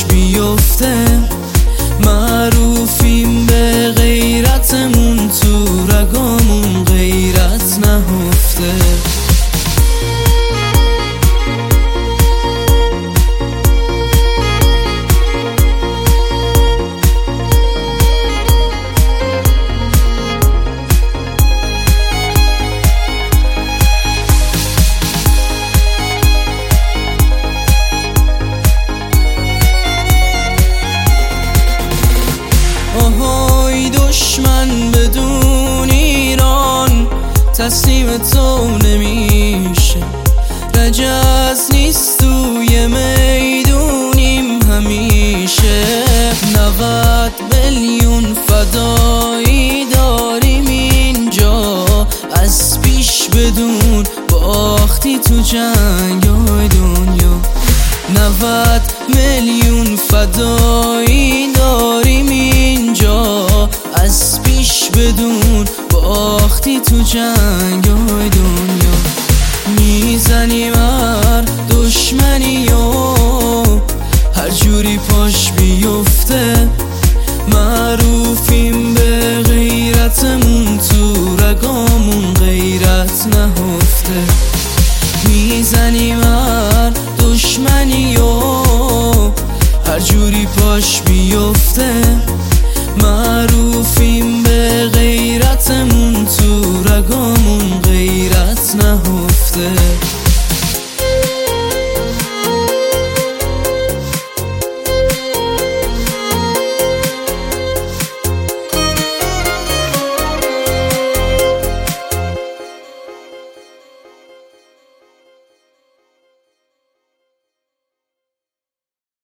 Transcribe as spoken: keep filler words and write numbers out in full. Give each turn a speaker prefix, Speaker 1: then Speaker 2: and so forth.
Speaker 1: بیفته، معروفیم به غیرتمون، تو رگامون غیرت نهفته. آهای دشمن بدون ایران تسلیم تو نمیشه، رجز نیست توی میدونیم همیشه. نود میلیون فدایی داریم اینجا، از پیش بدون باختی تو جنگ های دنیا. نود میلیون فدایی داریم اینجا، از پیش بدون باختی تو جنگ های دنیا. میزنیم هر دشمنی و هر جوری پاش بیفته، معروفیم به غیرتمون، تو رگامون غیرت نهفته. میزنیم هر دشمنی و هر جوری پاش بیفته،